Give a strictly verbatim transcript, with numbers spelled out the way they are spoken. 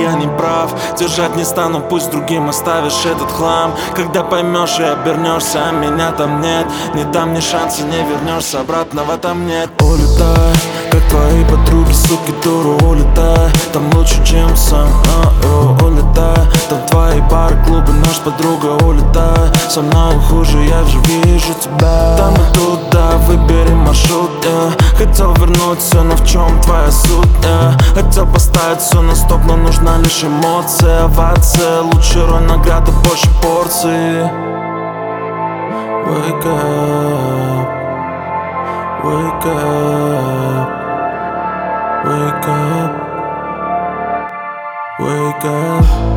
я не прав. Держать не стану, пусть другим оставишь этот хлам. Когда поймешь и обернешься, а меня там нет. Не дам ни шанса, не вернешься, обратно в этом нет. Улетай, как твои подруги, суки, дуру, улетай. Там лучше, чем сам, а, улетай. Там твои бары, клубы, наш подруга, улетай. Со мной хуже, я же вижу тебя. Там и туда, выбери маршрут, yeah. Хотел вернуть все, но в чем твоя суть, yeah. Хотел поставить все на стоп, но нужна лишь эмоция. Овация, лучше роль награды, больше порций. Wake up, wake up, wake up, wake up.